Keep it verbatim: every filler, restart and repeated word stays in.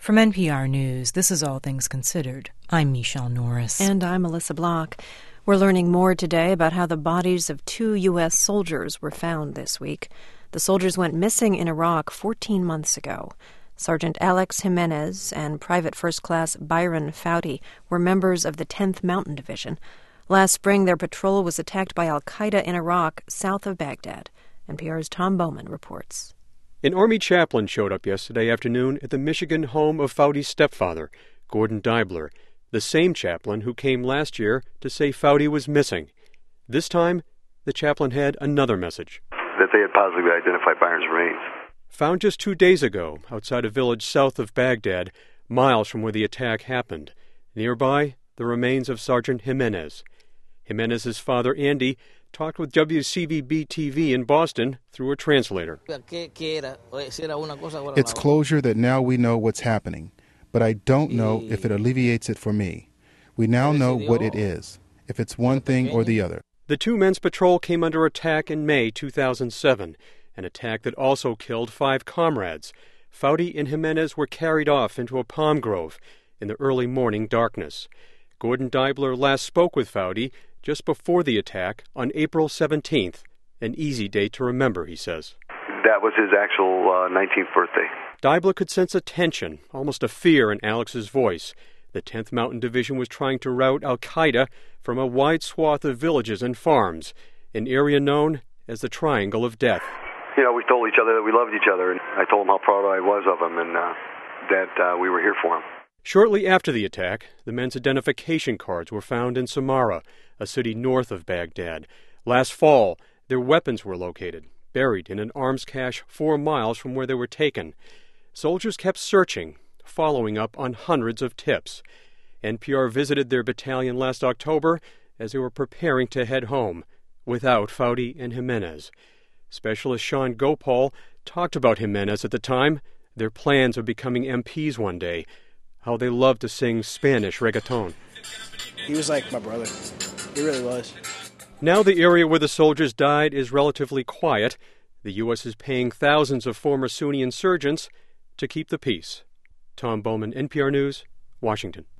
From N P R News, this is All Things Considered. I'm Michelle Norris. And I'm Melissa Block. We're learning more today about how the bodies of two U S soldiers were found this week. The soldiers went missing in Iraq fourteen months ago. Sergeant Alex Jimenez and Private First Class Byron Fouty were members of the tenth Mountain Division. Last spring, their patrol was attacked by al-Qaeda in Iraq, south of Baghdad. N P R's Tom Bowman reports. An Army chaplain showed up yesterday afternoon at the Michigan home of Fouty's stepfather, Gordon Deibler, the same chaplain who came last year to say Fouty was missing. This time, the chaplain had another message. That they had positively identified Byron's remains. Found just two days ago outside a village south of Baghdad, miles from where the attack happened. Nearby, the remains of Sergeant Jimenez. Jimenez's father, Andy, talked with W C V B T V in Boston through a translator. It's closure that now we know what's happening, but I don't know if it alleviates it for me. We now know what it is, if it's one thing or the other. The two men's patrol came under attack in May two thousand seven, an attack that also killed five comrades. Fouty and Jimenez were carried off into a palm grove in the early morning darkness. Gordon Deibler last spoke with Fouty just before the attack on April seventeenth, an easy date to remember, he says. That was his actual uh, nineteenth birthday. Deibler could sense a tension, almost a fear in Alex's voice. The tenth Mountain Division was trying to rout al-Qaeda from a wide swath of villages and farms, an area known as the Triangle of Death. You know, we told each other that we loved each other, and I told him how proud I was of him and uh, that uh, we were here for him. Shortly after the attack, the men's identification cards were found in Samarra, a city north of Baghdad. Last fall, their weapons were located, buried in an arms cache four miles from where they were taken. Soldiers kept searching, following up on hundreds of tips. N P R visited their battalion last October as they were preparing to head home, without Fouty and Jimenez. Specialist Sean Gopal talked about Jimenez at the time, their plans of becoming M Ps one day, how they loved to sing Spanish reggaeton. He was like my brother. He really was. Now the area where the soldiers died is relatively quiet. The U S is paying thousands of former Sunni insurgents to keep the peace. Tom Bowman, N P R News, Washington.